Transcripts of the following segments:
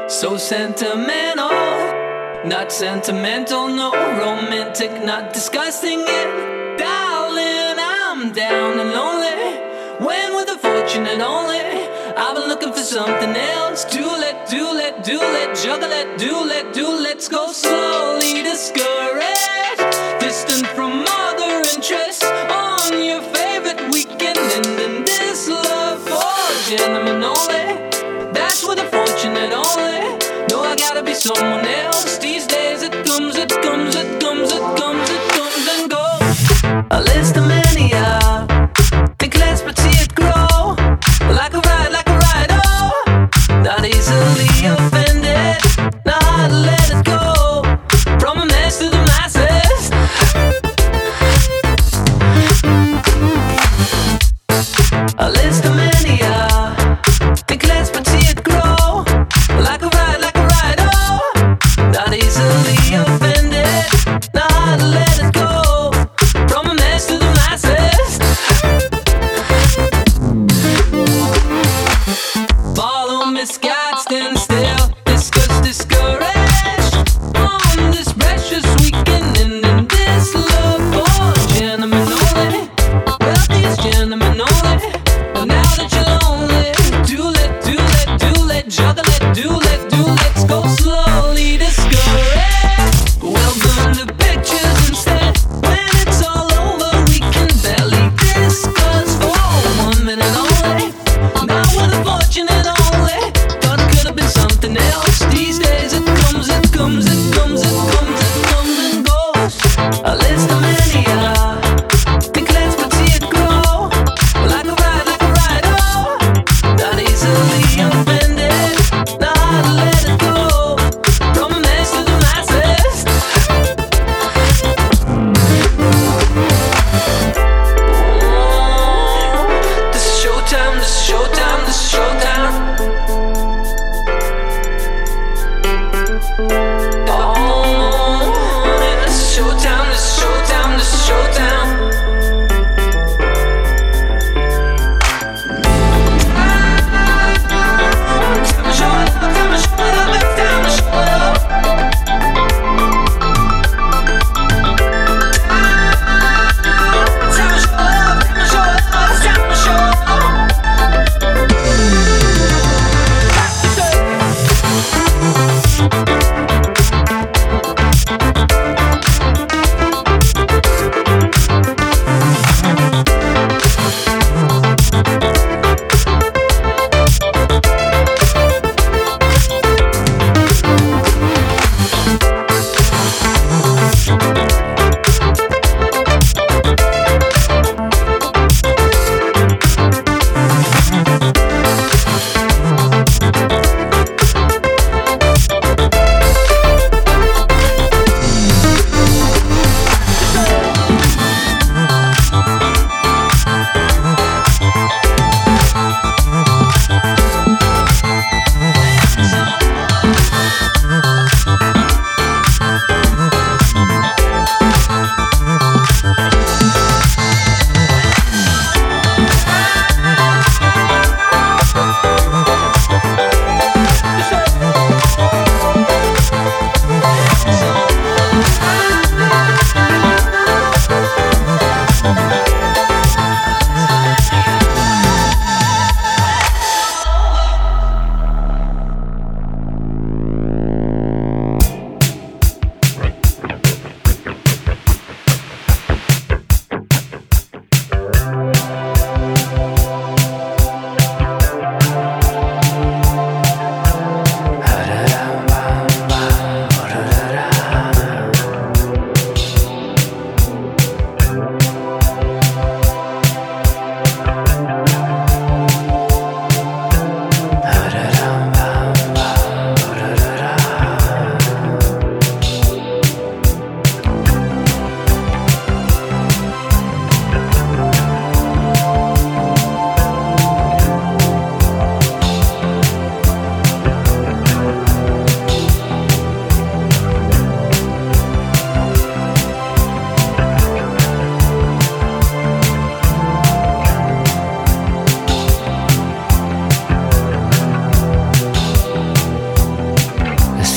So sentimental, not sentimental, no romantic, not disgusting yet. Darling, I'm down and lonely. When with a fortune and only, I've been looking for something else. Do let, juggle it, let's go slowly. Discouraged, distant from other interests. On your favorite weekend, and in this love for gentlemen only. That's with a fortunate only. No, I gotta be someone else. These days it comes and goes. A list of many, think less but see it grow. Like a ride, oh. Not easily offended. Not hard to let it go. From a mess to the masses. A list of many, think less but see it grow. Like a ride, oh. Not easily offended. Not hard to let it go. From a mess to the masses. Follow misguided, stand still. Discuss, discouraged. On this precious weekend and in this love for gentlemen only. Wealthiest gentlemen only. But now that you're lonely, do let, juggle it, let's go slowly. Discouraged. We'll burn the pictures instead. When it's all over, we can barely discuss for 1 minute only. Not with a fortune and only. Thought it could have been something else. These days it comes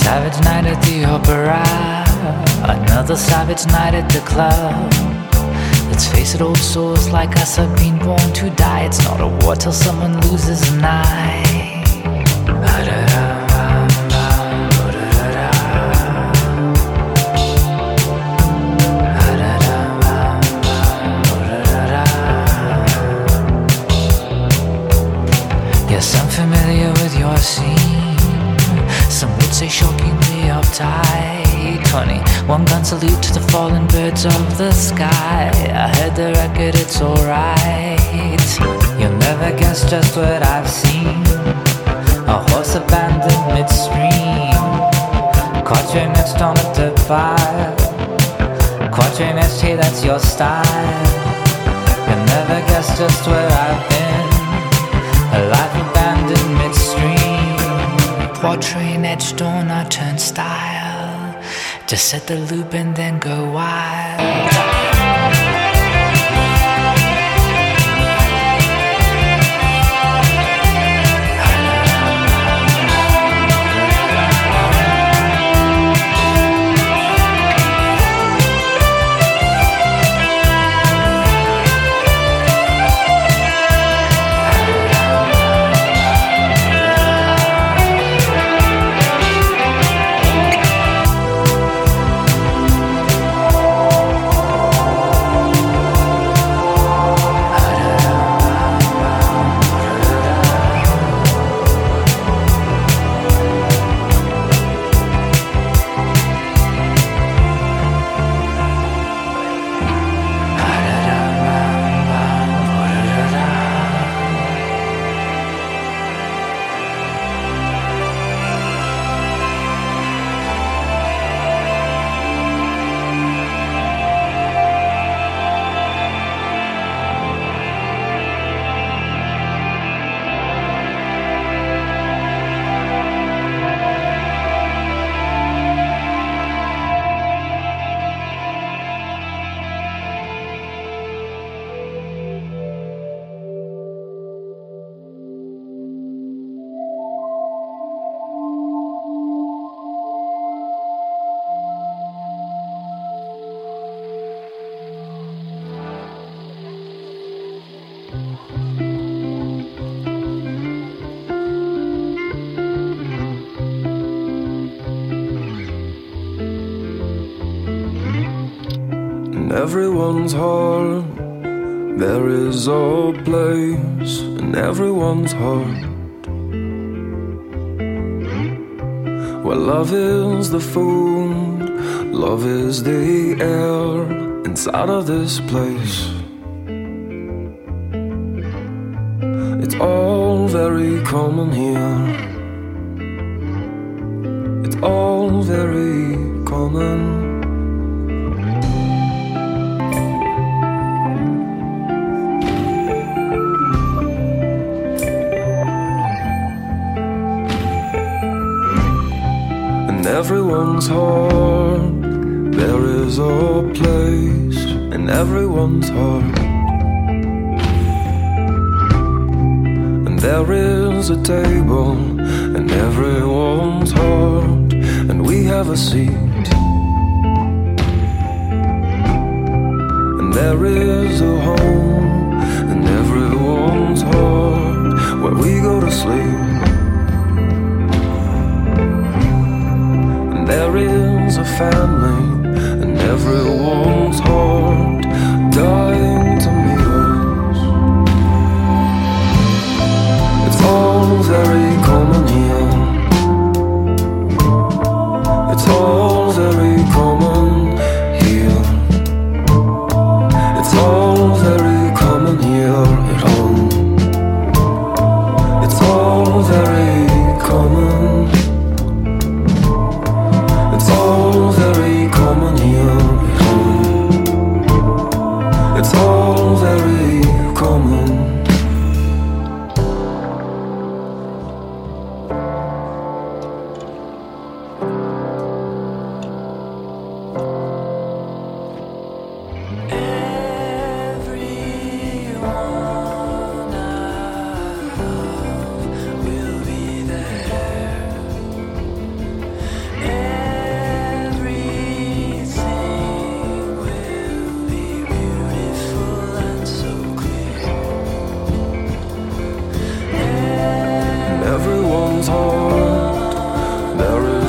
Savage night at the opera, another savage night at the club. Let's face it, old souls like us have been born to die. It's not a war till someone loses an eye. Yes, I'm familiar with your scene. Some would say shockingly uptight. 21 gun salute to the fallen birds of the sky. I heard the record, it's alright. You'll never guess just what I've seen. A horse abandoned midstream. Caught you next on at the bar. Caught you next, hey, that's your style. You'll never guess just where I've been. A life abandoned midstream. Quatrain etched on our turnstile. Just set the loop and then go wild. Everyone's heart, there is a place in everyone's heart where love is the food, love is the air inside of this place. It's all very common here. It's all very common. Everyone's heart, there is a place in everyone's heart, and there is a table in everyone's heart, and we have a seat, and there is a home in everyone's heart where we go to sleep. There is a family in everyone's heart dying to meet us. It's all very common here. It's all very common here. It's all very common here at home. It's all very common. It's all very common here at home. It's all very common.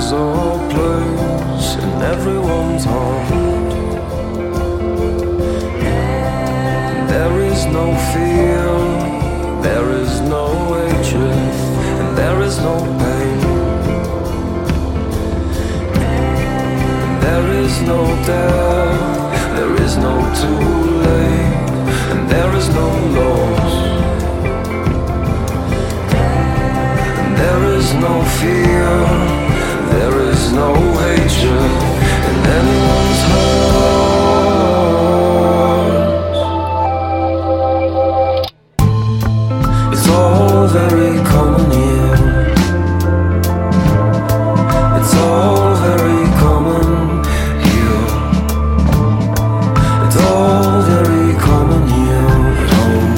There's a place in everyone's heart. There is no fear, there is no hatred, and there is no pain. There is no death, there is no too late, and there is no loss. There is no fear, there is no hatred in anyone's heart. It's all very common here. It's all very common here. It's all very common here at home.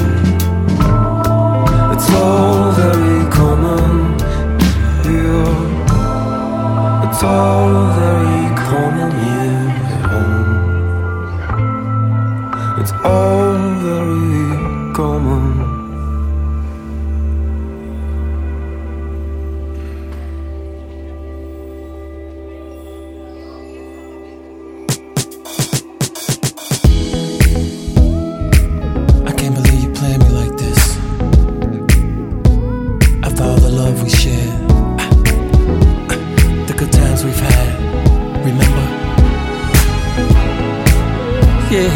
It's all very common here. It's all very common here at home. It's all very common. I can't believe you playing me like this. After all the love we shared, the good times we've had, remember? Yeah.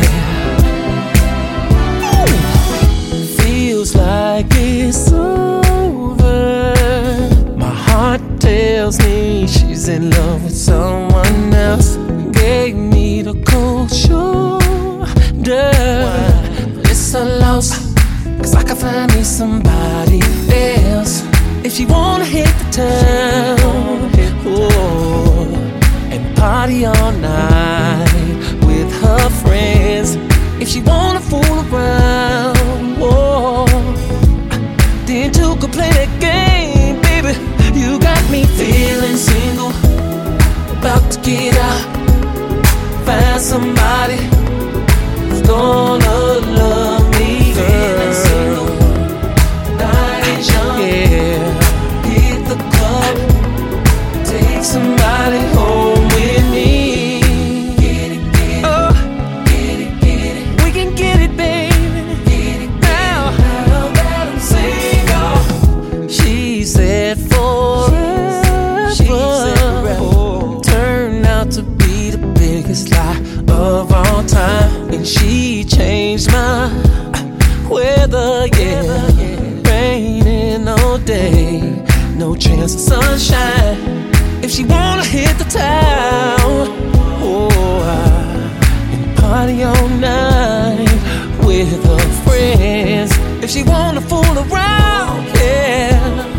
Feels like it's over. My heart tells me she's in love with someone else. Gave me the cold shoulder. It's a loss, 'cause I can find me somebody else. If she wanna hit the town, oh, and party all night with her friends. If she wanna fool around, oh, then two could play that game, baby. You got me feeling single, about to get out, find somebody who's gonna love me. Feeling single, night is young, yeah. Hit the club, take somebody home with me. Get it, oh, get it, we can get it, baby. Get it, now that I'm single. She said forever, turned out to be the biggest lie of all time. And she changed my weather, yeah. Raining all day, no chance of sunshine. If she wanna hit the town, oh, and party all night with her friends. If she wanna fool around, yeah,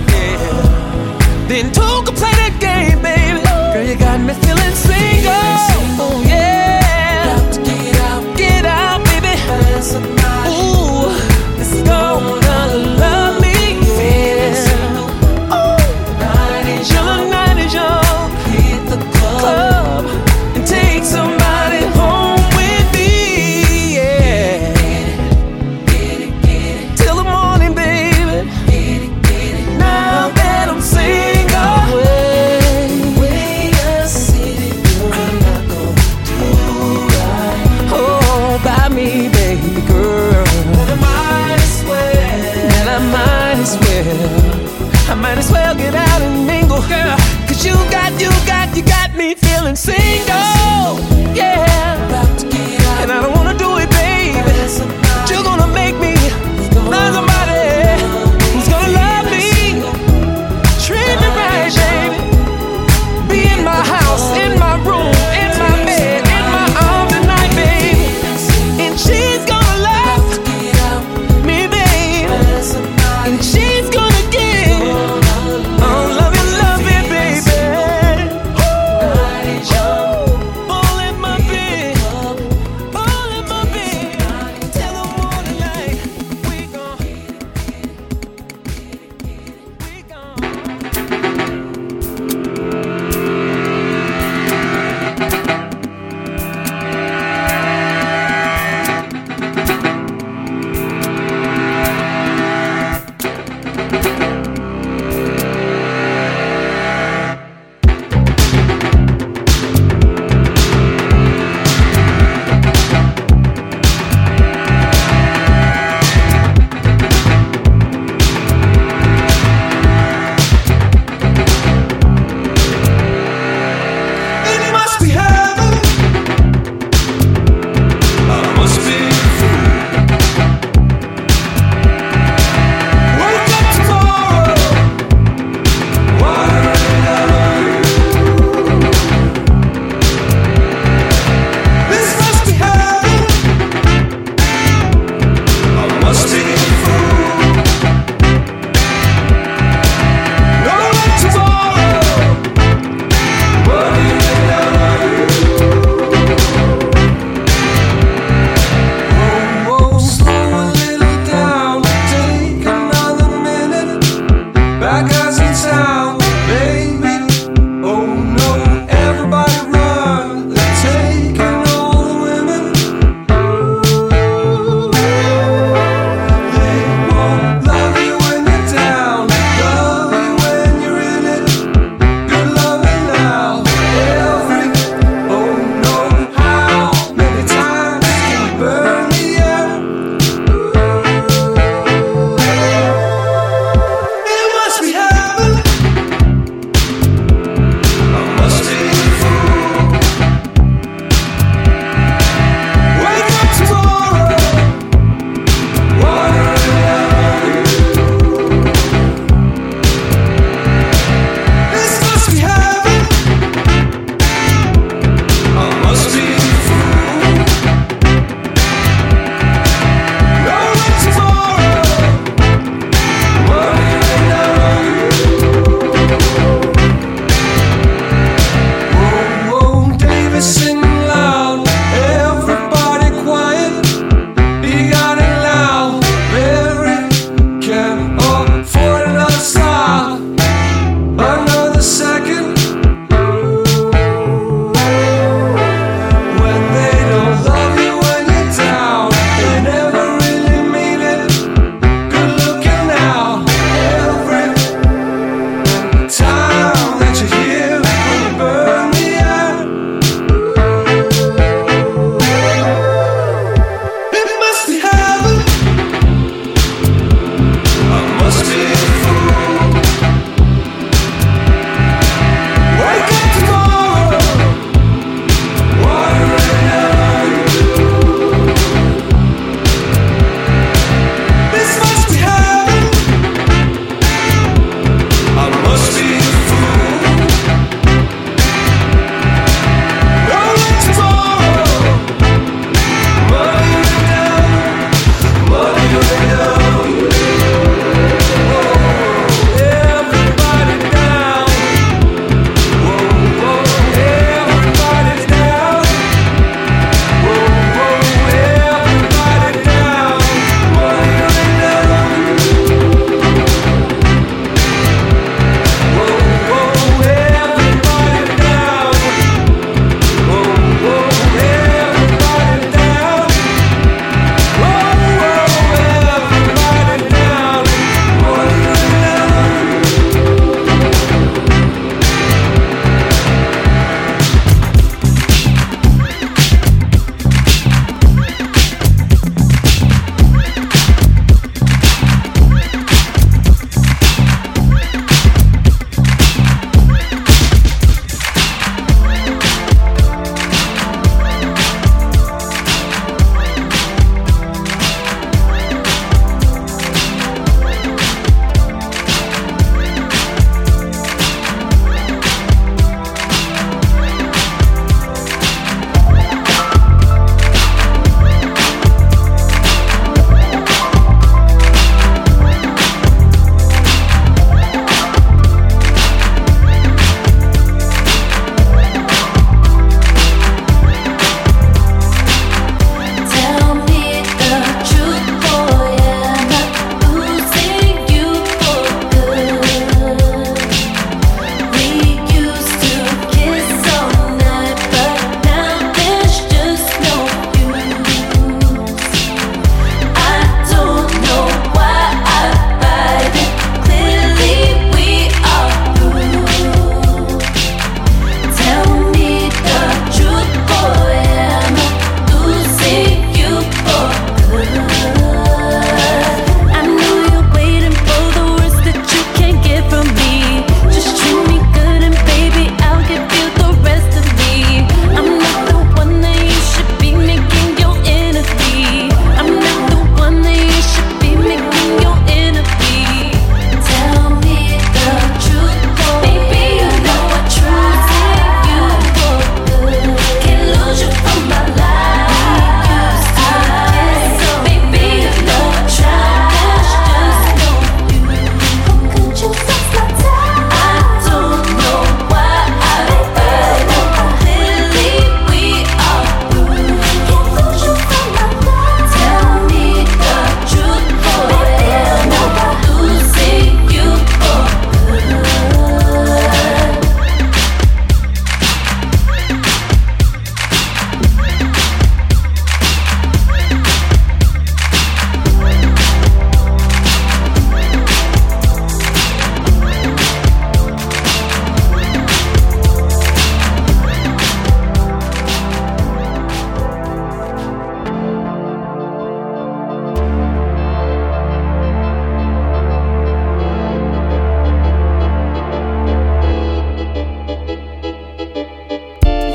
then two can play that game, baby. Girl, you got me feeling single, oh yeah. Get out, baby. Ooh, this is gonna love me, yeah. Ooh, night is young. Hit the club and take somebody home with me, yeah. Get it. Till the morning, baby. Get it. Now that I'm single, way I see it, you're not gonna do right. Oh, by me, baby girl. And I might as well get out and mingle, girl. 'Cause you got me feeling single, yeah. And I don't wanna do it, baby. But you're gonna make me find somebody who's gonna love me, treat me right, baby. Be in my house, in my room, in my bed, in my arms tonight, baby. And she's gonna love me, baby. And she's gonna give love it, baby.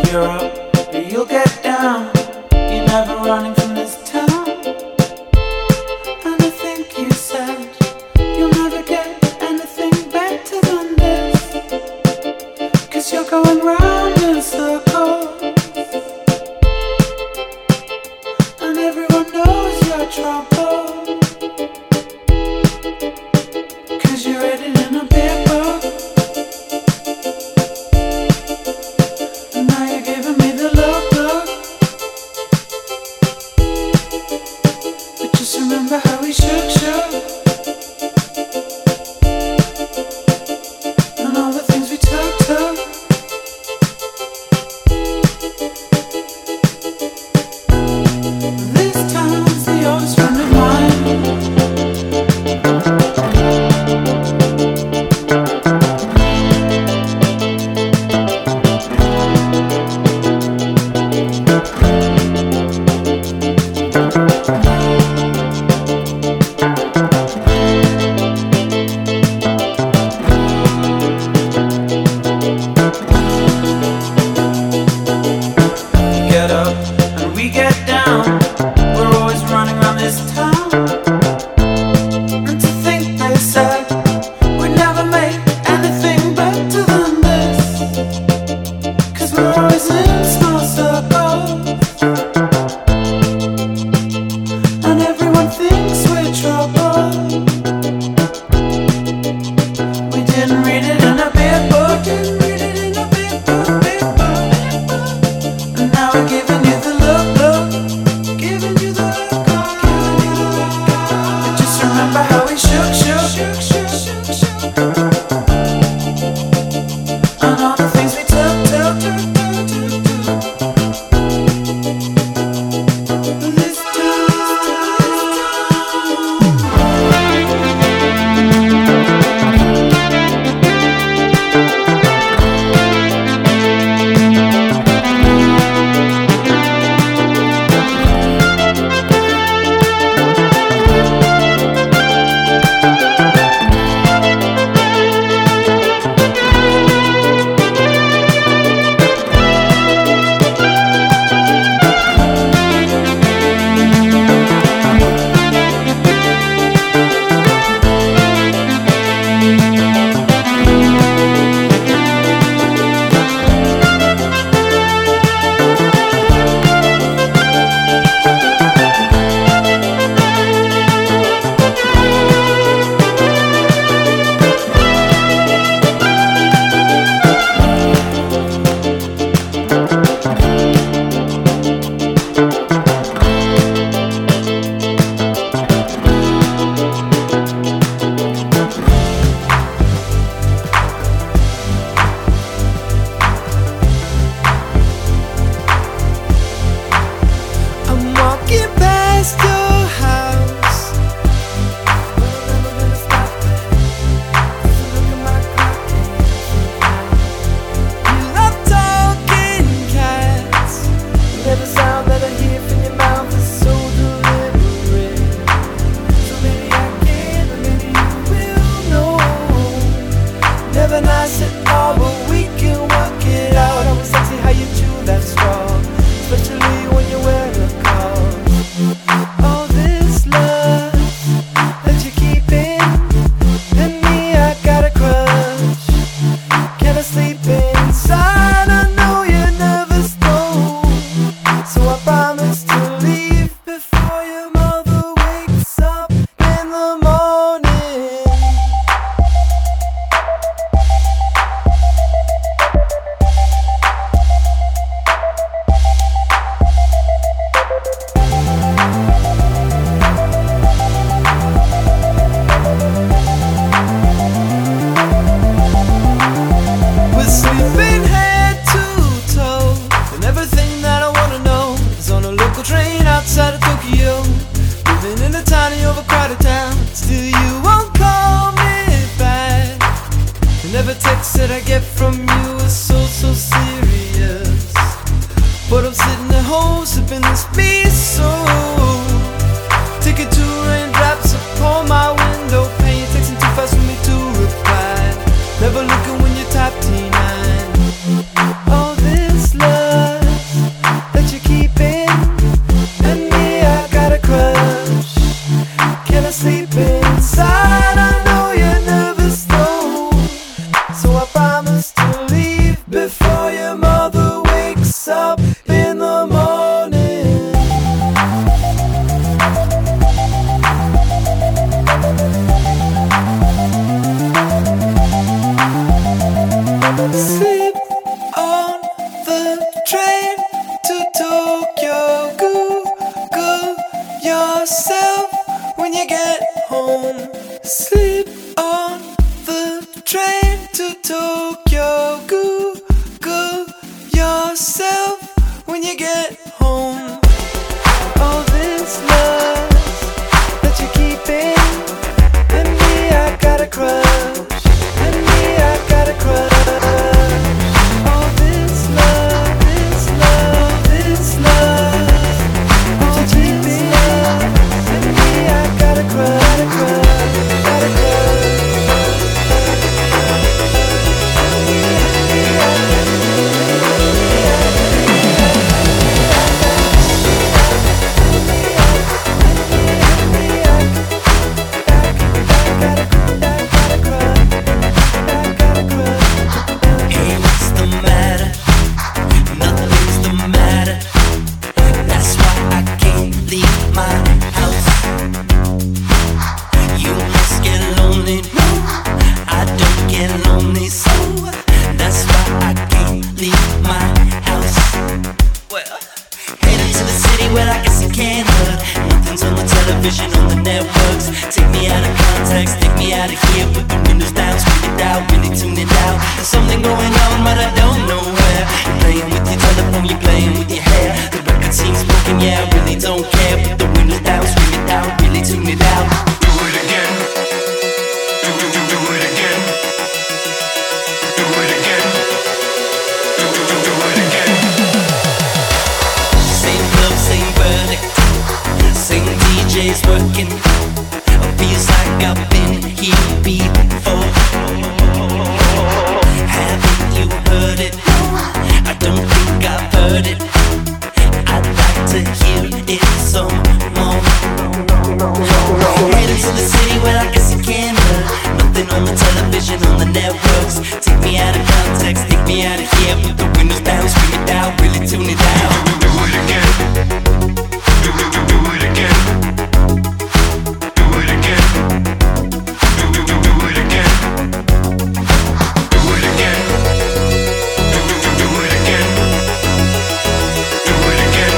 you're up, you'll get down. You're never running from this town. And I think you said you'll never get anything better than this, 'cause you're going round in circles, and everyone knows your trouble, 'cause you're written in a paper. And now you're giving me the look. But just remember how we shook. And all the things we took. me out of here, put the windows down, scream it down, really tune it down. Do it again. Do it again. Do it again. Do it again. Do it again. Do it again. Do it again.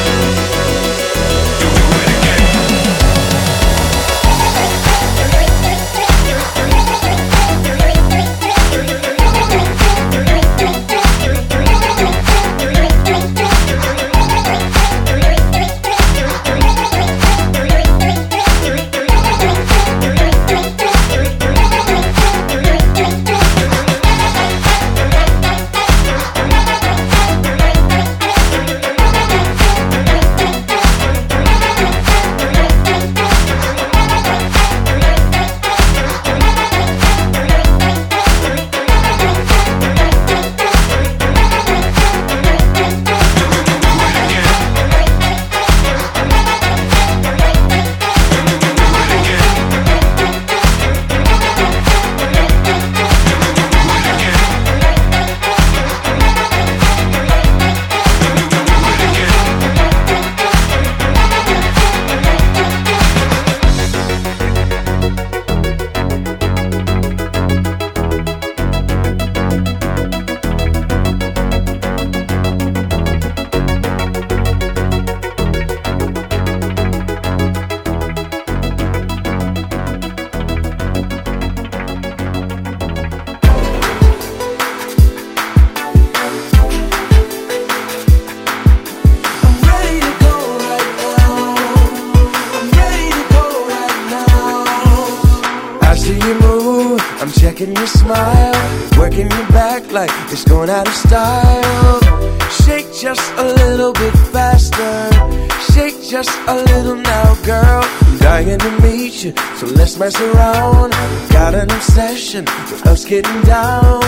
Checking your smile, working your back like it's going out of style. Shake just a little bit faster, shake just a little now, girl. I'm dying to meet you, so let's mess around. Got an obsession with us getting down.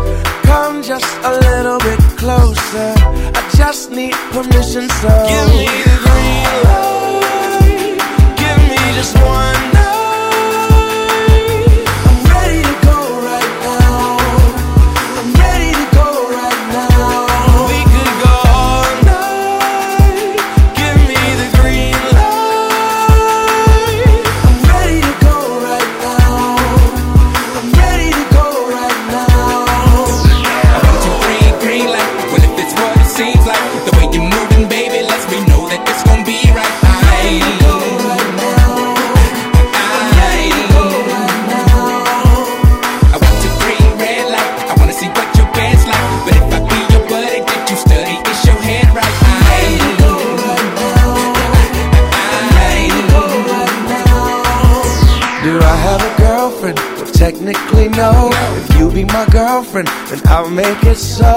Come just a little bit closer, I just need permission, so give me the green light, give me just one night. Technically no, if you be my girlfriend, then I'll make it so.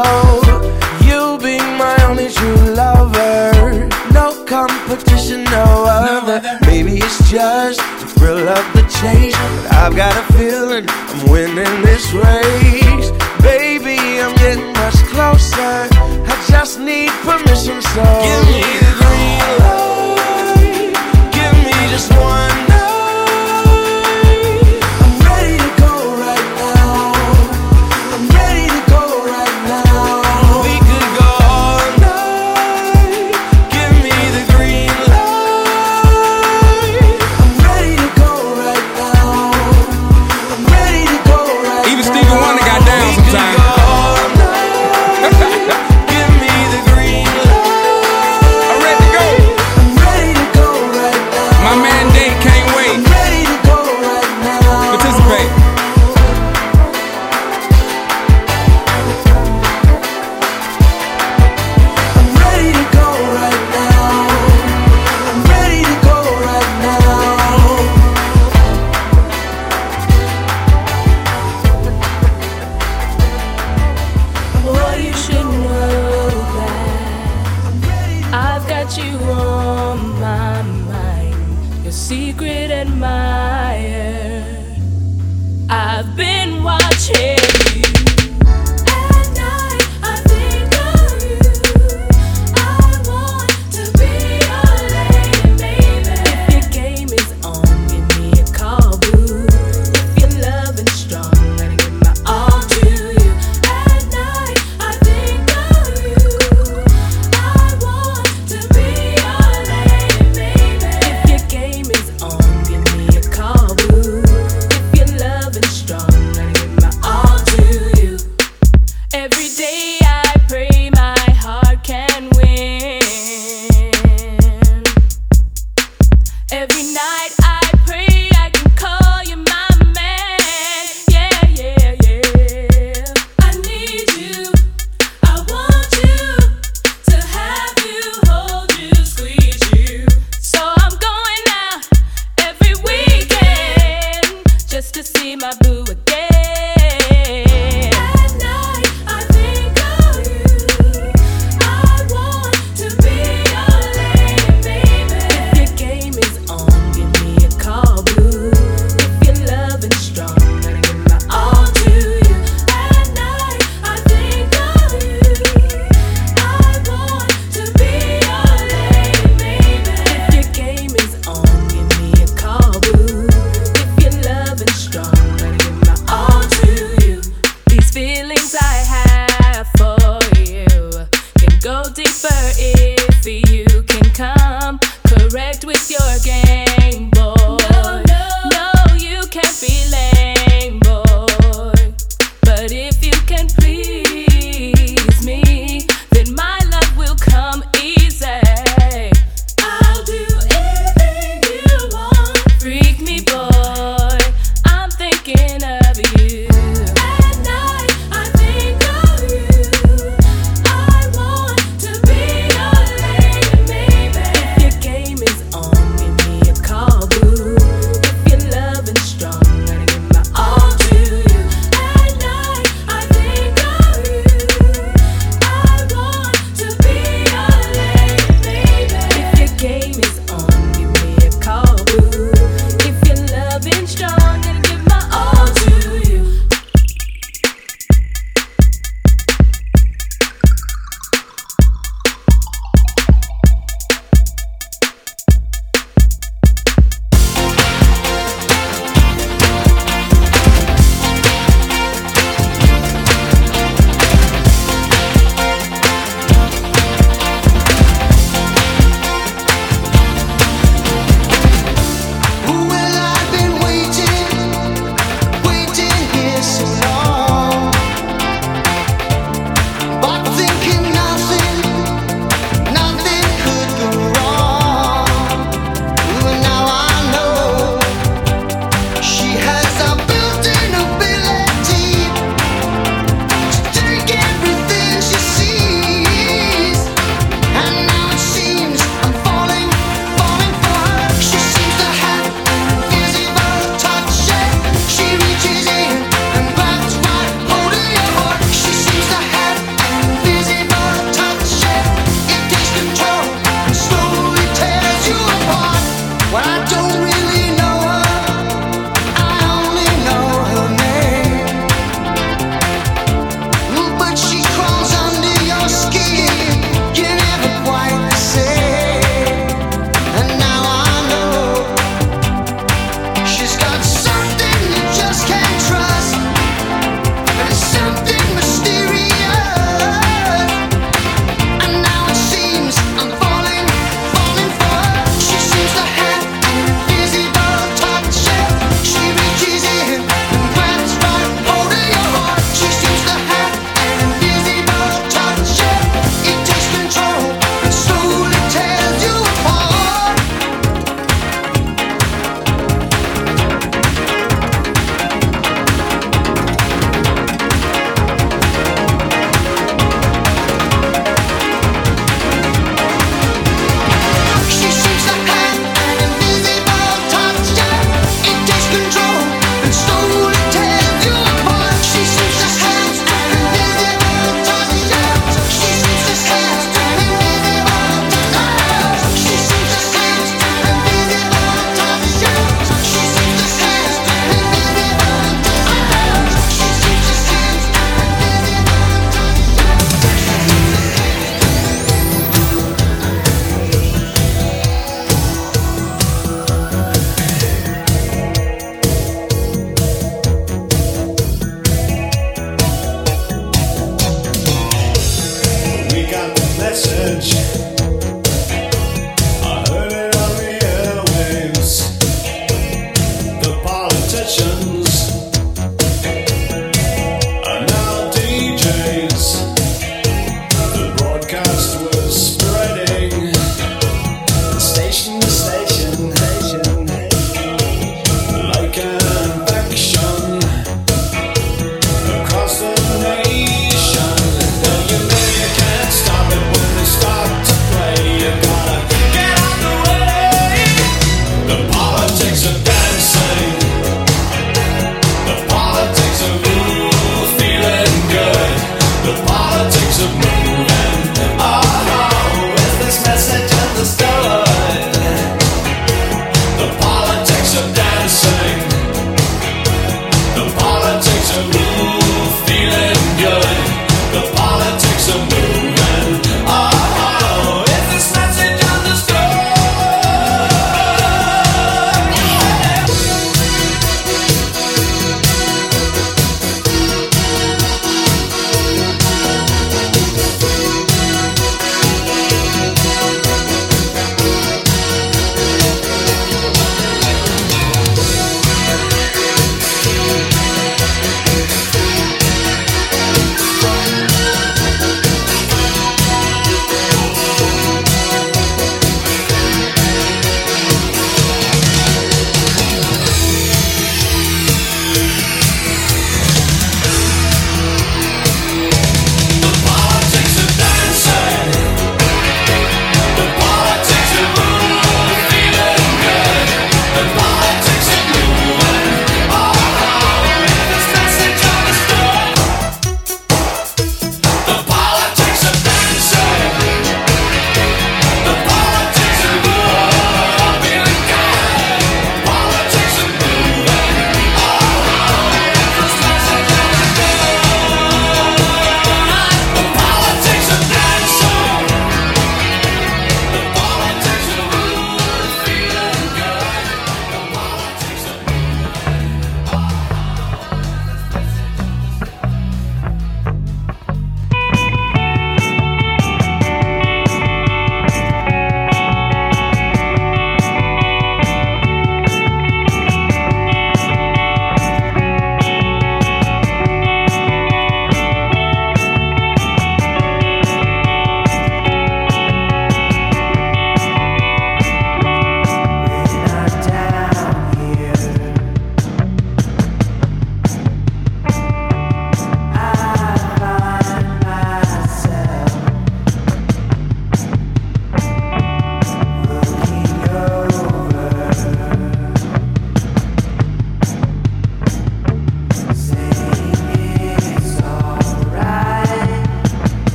You be my only true lover, no competition, no other. Maybe it's just the thrill of the chase, but I've got a feeling I'm winning this race. Baby, I'm getting much closer, I just need permission, so give me the green light, give me just one night. I deeper if you can come correct with your game, boy. No, you can't be lame, boy. But if you can please me, then my love will come easy. I'll do anything you want. Freak me, boy. I'm thinking of you. At night, I think of you. I want to be your lady, baby. If your game is on, give me a call, boo. If you're loving strong, gotta give my all to you. At night, I think of you. I want to be your lady, baby. If your game is on, give me a call, boo. If you're loving strong, gotta give my all to you. Well, I've been waiting here so long, but thinking nothing could go wrong. Well, now I know she has a built-in ability to take everything she sees, and now it seems I'm falling for her. She seems to have invisible touch, she reaches in and grabs right hold of your heart. She seems to have invisible touch, it takes control and slowly tears you apart. Well, I don't really know her, I only know her name. But she crawls under your skin, you never quite say. And now I know she's got something you just can't trust, and it's something mysterious. And now it seems I'm falling for her. She seems to have invisible touch, she reaches in and grabs right hold of your heart. She seems to have invisible touch, it takes control and slowly tears you apart. She seems to have an invisible touch, it takes control and slowly tears you apart. She seems to have an invisible touch, she seems to have an invisible touch, she seems to have an invisible touch, she seems to have an invisible touch, she seems to have We got the message. I heard it on the airwaves. The politicians are now DJs. The broadcast was spreading station to station, like an infection across the nation. Now you know you can't stop it when they start to play. You gotta get out the way. The politics of dancing, the politics of ooh, feeling good, the politics of moving. Oh, is this message understood? The politics of dancing, the politics of ooh, feeling good, the politics of moving. Oh, is this message understood?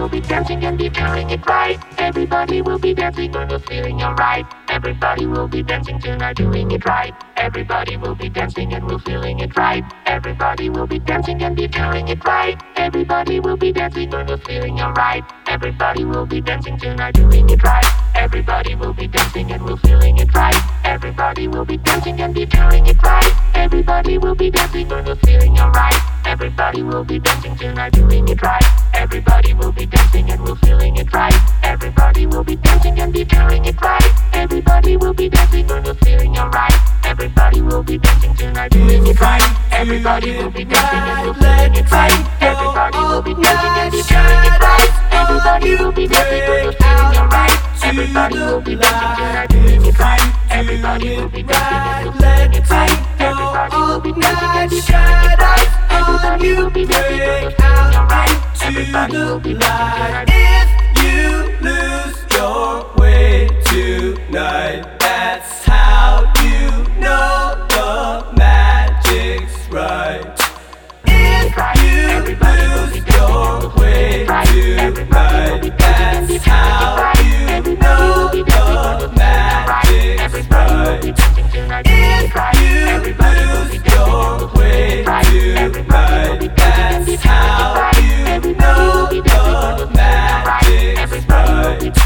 will be dancing and be feeling it right. Everybody will be dancing and be feeling alright. Everybody will be dancing tonight, doing it right. Everybody will be dancing and we're feeling it right. Everybody will be dancing and be feeling it right. Everybody will be dancing and we're feeling alright. Everybody will be dancing tonight, doing it right. Everybody will be dancing and we're feeling it right. Everybody will be dancing and be feeling it right. Everybody will be dancing and we're feeling alright. Everybody will be dancing tonight, doing it right. Everybody will be dancing and we're feeling it right. Everybody will be dancing and be feeling it right. Everybody will be dancing and we're feeling alright. Everybody will be dancing tonight, doing it right. Everybody will be dancing and we're feeling it right. Everybody will be dancing and be feeling it right. Everybody will be dancing and we're feeling alright. Everybody will be dancing tonight, doing it right. Everybody will be dancing and we're feeling it right. Everybody will be dancing and be feeling it right. Everybody will be dancing and we're feeling alright. Everybody will be dancing tonight. If you lose your way tonight, that's how you know the magic's right. If you lose your way tonight, that's how you know the magic's right. If you lose your way tonight, that's how you know the magic's right.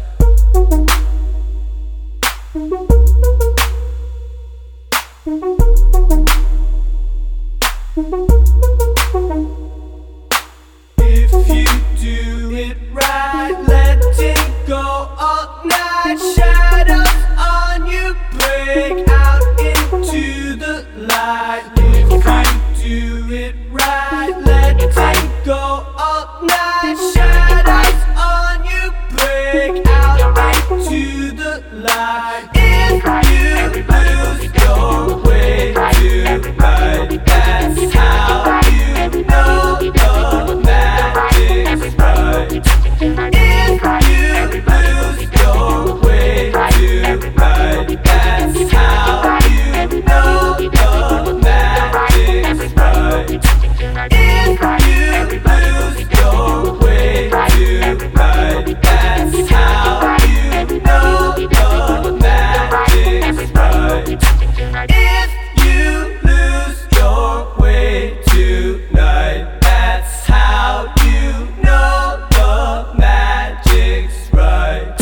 If you do it right, let it go all night. Shadows on you break out into the light. If you do it right, let it go all night. Shadows on you break out into the light. If you lose your way tonight, that's how you know the magic's right. If you lose your way tonight, that's how you know the magic's right. If you lose your way tonight, that's how you know the magic's right. If you lose your way tonight, that's how you know the magic's right.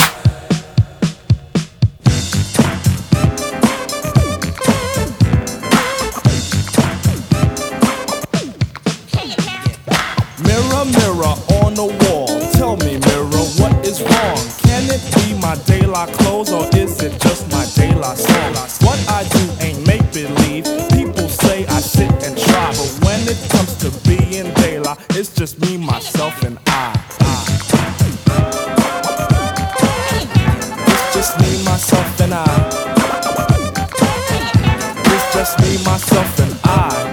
Mirror, mirror on the wall, tell me, mirror, what is wrong? Can it be my daylight clothes or is it just my daylight song? What I do ain't make-believe, people say I sit and try, but when it comes to being daylight, it's just me, myself, and I. It's just me, myself, and I. It's just me, myself, and I.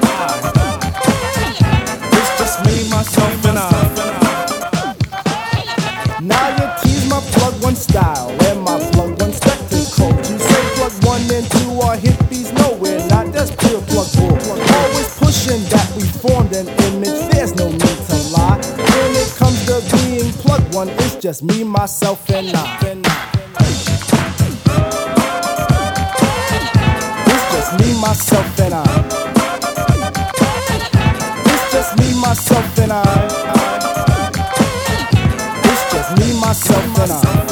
It's just me, myself, and I. Now you tease my plug one style and my plug one spectacle. You say plug one and two are hippies, no we're not, that's pure plug bull. Always pushing that we formed an image, there's no need to lie. When it comes to being plug one, it's just me, myself, and I. It's just me, myself, and I. It's just me, myself, and I. It's just me, myself, and I.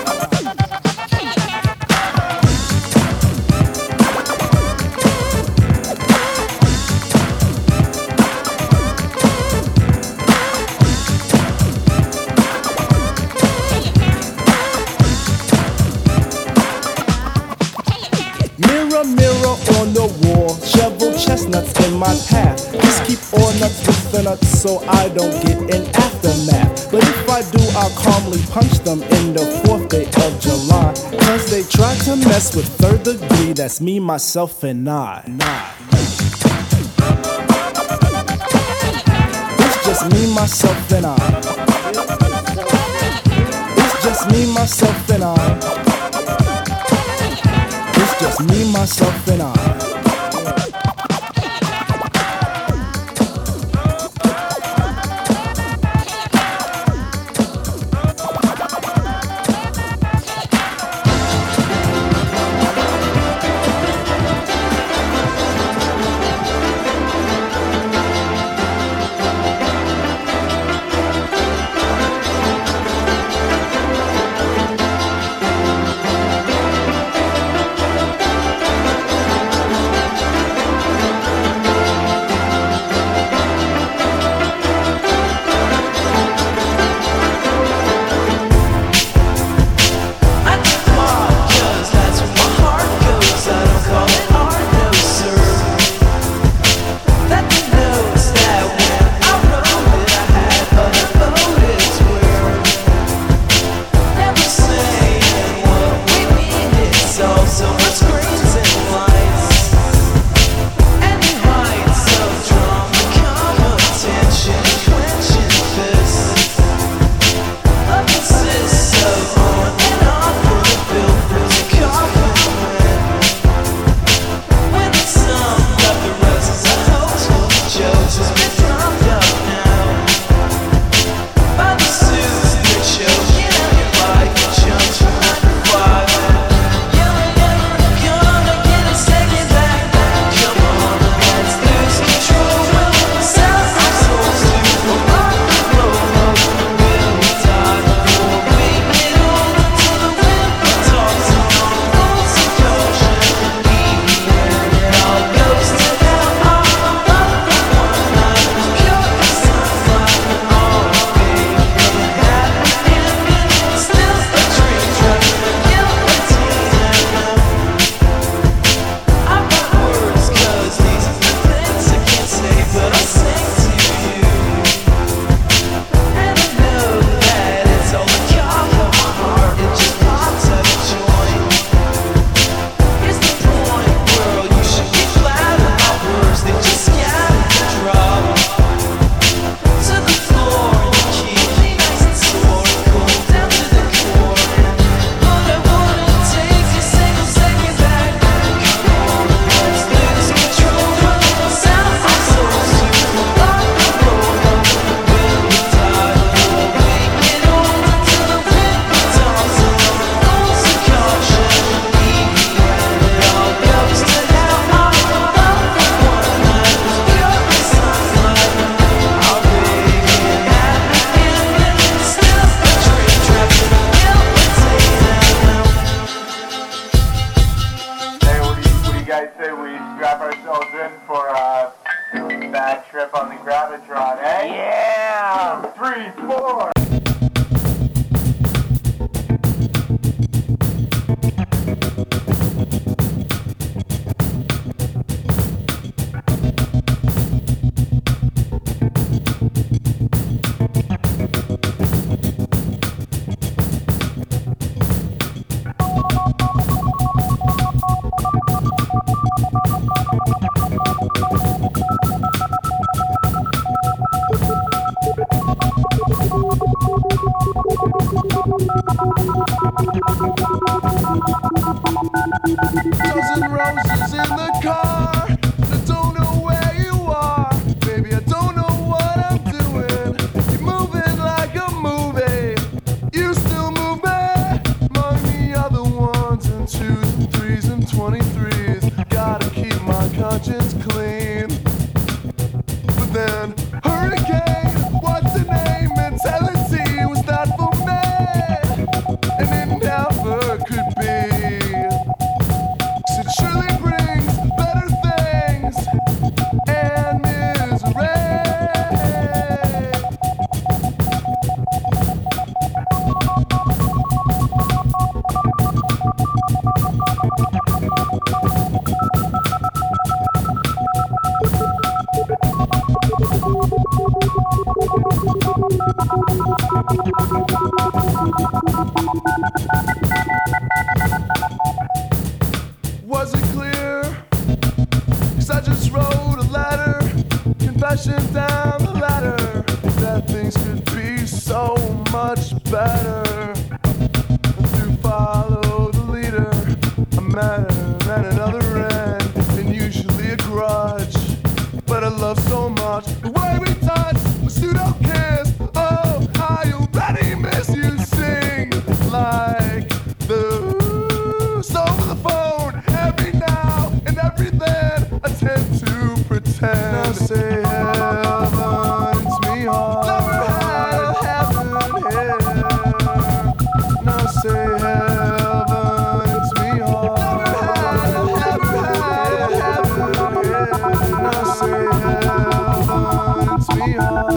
Mirror, mirror on the wall, shovel chestnuts in my path. Just keep all nuts with the nuts so I don't get an aftermath. But if I do, I'll calmly punch them in the 4th day of July. Cause they try to mess with 3rd degree, that's me, myself, and I. It's just me, myself, and I. It's just me, myself, and I. It's just me, myself, and I. riff on the Gravitron, eh? Yeah! 2, 3, 4. Dozen roses in the car. I don't know where you are. Baby, I don't know what I'm doing. You're moving like a movie. You still move me among the other ones and 2s and 3s and 23s. Gotta keep my conscience clean. But then, hurricane, what's the name? Mentality was not for me, and it never could be. It surely brings better things and misery. Was it clear? 'Cause I just wrote a letter, confession down the ladder, that things could be so much better. If you follow the leader, I met him at another end, and usually a grudge. But I love so much the way we touch, the pseudo kiss. Oh, I already miss you. Sing like the song of the phone every now and every then. I tend to pretend. Now say heaven, it's me hard. Never had a heaven here. Now say heaven, it's me hard. Never had a heaven here. Now say heaven, it's me hard.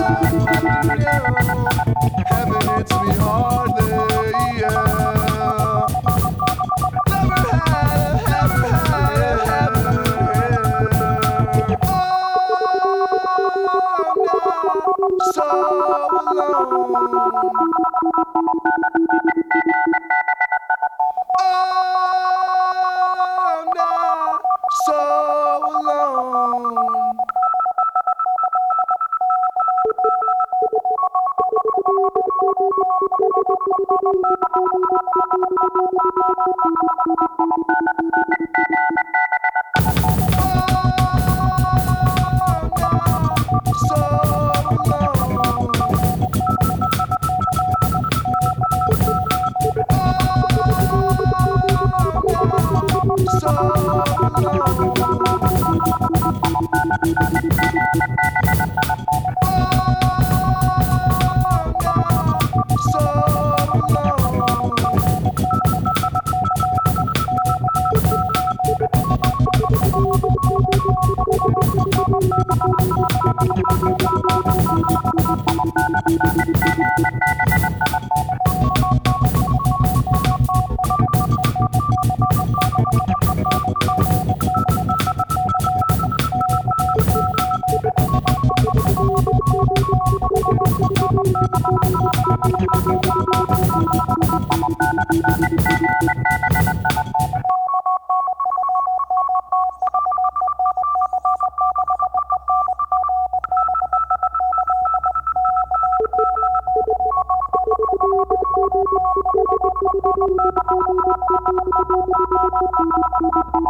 Heaven hits me hardly, yeah. Never had a heaven here. I'm not so alone. I'm not so alone. Thank you.